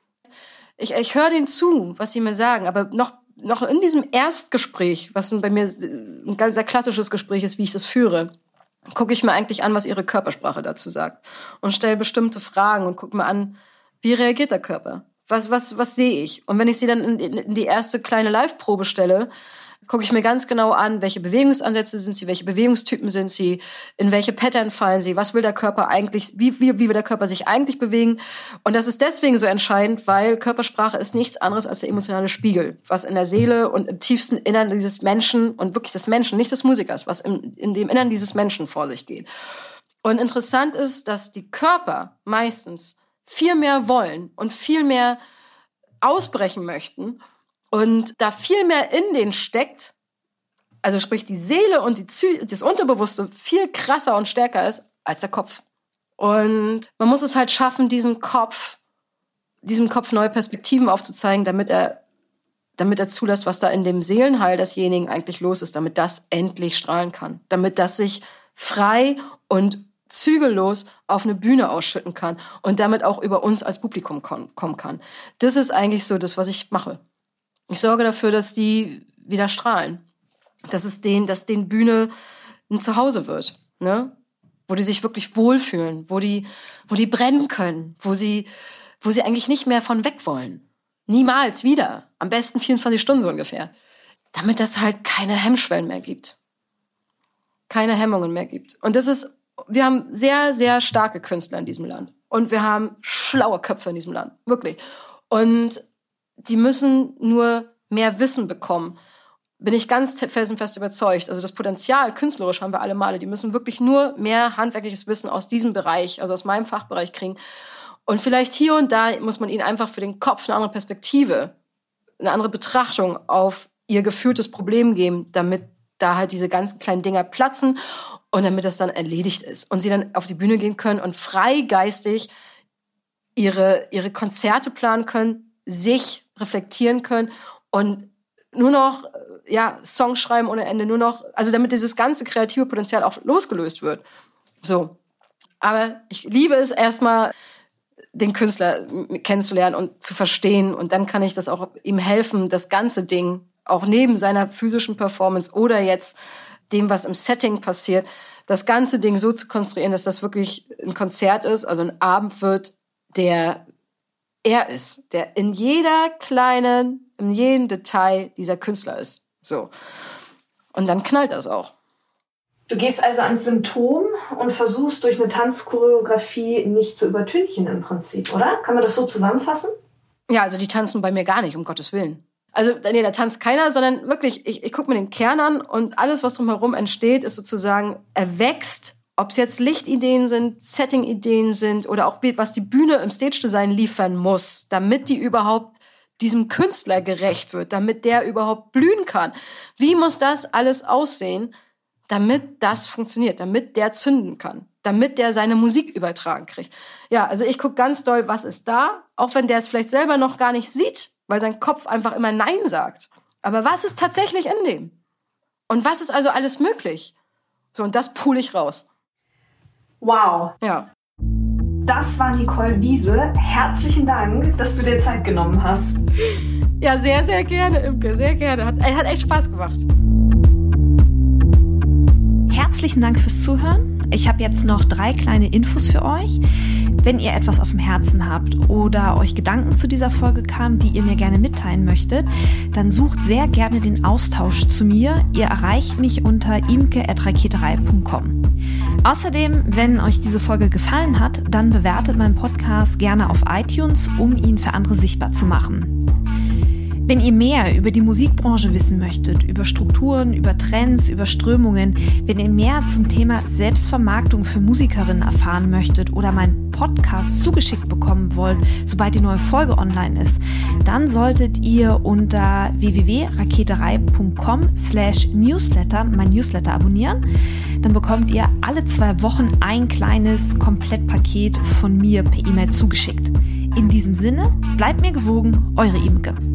ich höre denen zu, was sie mir sagen, aber noch in diesem Erstgespräch, was bei mir ein ganz sehr klassisches Gespräch ist, wie ich das führe, gucke ich mir eigentlich an, was ihre Körpersprache dazu sagt und stelle bestimmte Fragen und gucke mir an, wie reagiert der Körper? Was sehe ich? Und wenn ich sie dann in die erste kleine Live-Probe stelle, gucke ich mir ganz genau an, welche Bewegungsansätze sind sie, welche Bewegungstypen sind sie, in welche Pattern fallen sie, was will der Körper eigentlich, wie will der Körper sich eigentlich bewegen? Und das ist deswegen so entscheidend, weil Körpersprache ist nichts anderes als der emotionale Spiegel, was in der Seele und im tiefsten Innern dieses Menschen und wirklich des Menschen, nicht des Musikers, was in dem Innern dieses Menschen vor sich geht. Und interessant ist, dass die Körper meistens viel mehr wollen und viel mehr ausbrechen möchten und da viel mehr in denen steckt, also sprich die Seele und das Unterbewusste viel krasser und stärker ist als der Kopf. Und man muss es halt schaffen, diesem Kopf neue Perspektiven aufzuzeigen, damit er zulässt, was da in dem Seelenheil desjenigen eigentlich los ist, damit das endlich strahlen kann, damit das sich frei und zügellos auf eine Bühne ausschütten kann und damit auch über uns als Publikum kommen kann. Das ist eigentlich so das, was ich mache. Ich sorge dafür, dass die wieder strahlen. Dass den Bühne ein Zuhause wird, ne? Wo die sich wirklich wohlfühlen, wo die brennen können, wo sie eigentlich nicht mehr von weg wollen. Niemals wieder. Am besten 24 Stunden so ungefähr. Damit das halt keine Hemmschwellen mehr gibt. Keine Hemmungen mehr gibt. Und wir haben sehr, sehr starke Künstler in diesem Land. Und wir haben schlaue Köpfe in diesem Land. Wirklich. Und die müssen nur mehr Wissen bekommen. Bin ich ganz felsenfest überzeugt. Also das Potenzial, künstlerisch haben wir alle Male. Die müssen wirklich nur mehr handwerkliches Wissen aus diesem Bereich, also aus meinem Fachbereich kriegen. Und vielleicht hier und da muss man ihnen einfach für den Kopf eine andere Perspektive, eine andere Betrachtung auf ihr gefühltes Problem geben, damit da halt diese ganzen kleinen Dinger platzen und damit das dann erledigt ist. Und sie dann auf die Bühne gehen können und freigeistig ihre Konzerte planen können, sich reflektieren können und nur noch Songs schreiben ohne Ende, also damit dieses ganze kreative Potenzial auch losgelöst wird. So. Aber ich liebe es erstmal, den Künstler kennenzulernen und zu verstehen. Und dann kann ich das auch ihm helfen, das ganze Ding, auch neben seiner physischen Performance oder jetzt dem, was im Setting passiert, das ganze Ding so zu konstruieren, dass das wirklich ein Konzert ist, also ein Abend wird, der er ist, der in jedem Detail dieser Künstler ist. So. Und dann knallt das auch. Du gehst also ans Symptom und versuchst durch eine Tanzchoreografie nicht zu übertünchen im Prinzip, oder? Kann man das so zusammenfassen? Ja, also die tanzen bei mir gar nicht, um Gottes Willen. Also nee, da tanzt keiner, sondern wirklich, ich gucke mir den Kern an und alles, was drumherum entsteht, ist sozusagen erwächst, ob es jetzt Lichtideen sind, Setting-Ideen sind oder auch was die Bühne im Stage-Design liefern muss, damit die überhaupt diesem Künstler gerecht wird, damit der überhaupt blühen kann. Wie muss das alles aussehen, damit das funktioniert, damit der zünden kann, damit der seine Musik übertragen kriegt? Ja, also ich gucke ganz doll, was ist da, auch wenn der es vielleicht selber noch gar nicht sieht, weil sein Kopf einfach immer Nein sagt. Aber was ist tatsächlich in dem? Und was ist also alles möglich? So, und das pule ich raus. Wow. Ja. Das war Nicole Wiese. Herzlichen Dank, dass du dir Zeit genommen hast. Ja, sehr, sehr gerne, Imke, sehr gerne. Hat echt Spaß gemacht. Herzlichen Dank fürs Zuhören. ich habe jetzt noch 3 kleine Infos für euch. Wenn ihr etwas auf dem Herzen habt oder euch Gedanken zu dieser Folge kamen, die ihr mir gerne mitteilen möchtet, dann sucht sehr gerne den Austausch zu mir. Ihr erreicht mich unter imke@raketerei.com. Außerdem, wenn euch diese Folge gefallen hat, dann bewertet meinen Podcast gerne auf iTunes, um ihn für andere sichtbar zu machen. Wenn ihr mehr über die Musikbranche wissen möchtet, über Strukturen, über Trends, über Strömungen, wenn ihr mehr zum Thema Selbstvermarktung für Musikerinnen erfahren möchtet oder meinen Podcast zugeschickt bekommen wollt, sobald die neue Folge online ist, dann solltet ihr unter www.raketerei.com/newsletter mein Newsletter abonnieren. Dann bekommt ihr alle 2 Wochen ein kleines Komplettpaket von mir per E-Mail zugeschickt. In diesem Sinne, bleibt mir gewogen, eure Imke.